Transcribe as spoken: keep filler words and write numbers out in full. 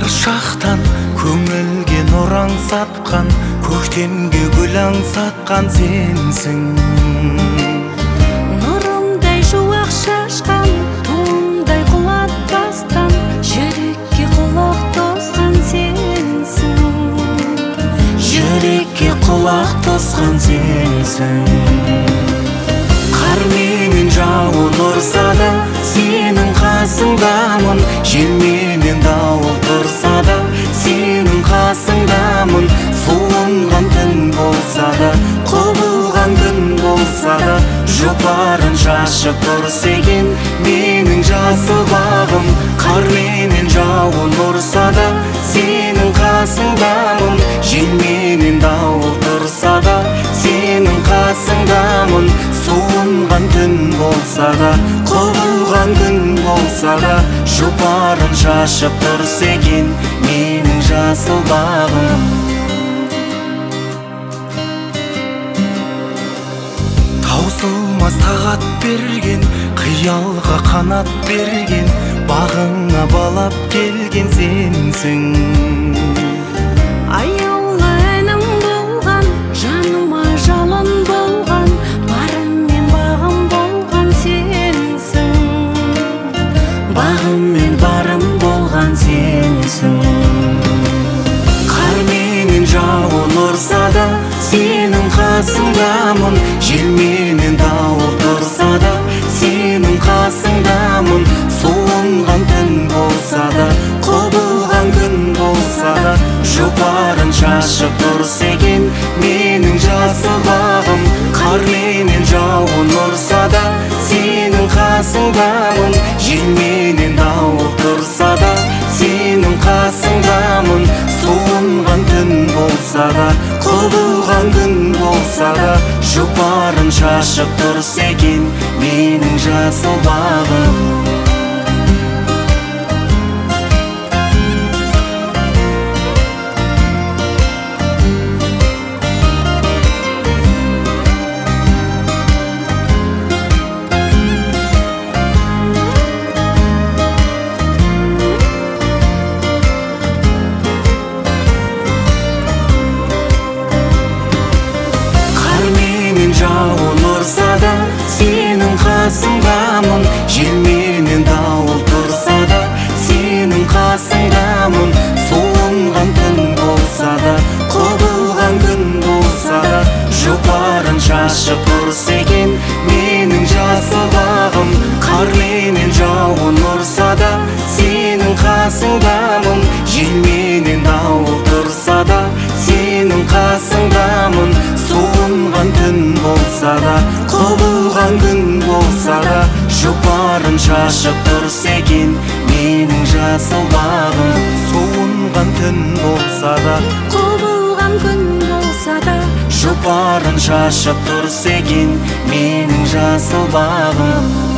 бар шақтан көңілге нұр аңсатқан, көктемге гүл аңсатқан сенсің. Нұрымдай жуақ шашқан, туымдай құлақ тастан, жүрекке құлақ тосқан сенсің. Жүрекке құлақ тосқан сенсің. Қар менен жауын ұрса да, сенің қасыңдамын. Жел менен дауыл тұрса да, сенің қасыңдамын. Суынған түн болса да, құбылған күн болса да, жұпарын шашып тұрса екен менің жасыл бағым. Қар менен жауын ұрса да, сенің қасыңдамын. Жел менен дауыл тұрса да, сенің қасыңдамын. Суынған түн болса да, құбылған күн болса да, жұпарын шашып тұрса екен менің жасыл бағым. Таусылмас тағат берген, қиялға қанат берген, бағыңа балап келген сенсің. Аяулы әнім болған, жаныма жалын болған, барым мен бағым болған сенсің. Бағым мен барым болған сенсің. Қар менен жауын ұрса да, сенің қасыңдамын. Жел менен дауыл тұрса да, сенің қасыңдамын. Суынған түн болса да, құбылған күн болса да, жұпарын шашып тұрса екен менің жасыл бағым. Қар менен жауын ұрса да, сенің қасыңдамын. Жел менен дауыл тұрса да, сенің қасыңдамын. Суынған түн болса да, құбылған күн болса да, жұпарын шашып тұрса екен менің жасыл бағым. Жауын ұрса да, сенің қасыңдамын. Жел менен дауыл тұрса да, сенің қасыңдамын. Суынған түн болса да, құбылған күн болса да, жұпарын шашып тұрса екен менің жасыл бағым. Қар менен жауын ұрса да, сенің қасыңдамын. Жел менен дауыл тұрса да, сенің қасыңдамын. Суынған түн болса да, құбылған күн болса да, жұпарын шашып тұрса екен менің жасыл бағым. Суынған түн болса да, құбылған күн болса да, жұпарын шашып тұрса екен менің жасыл бағым.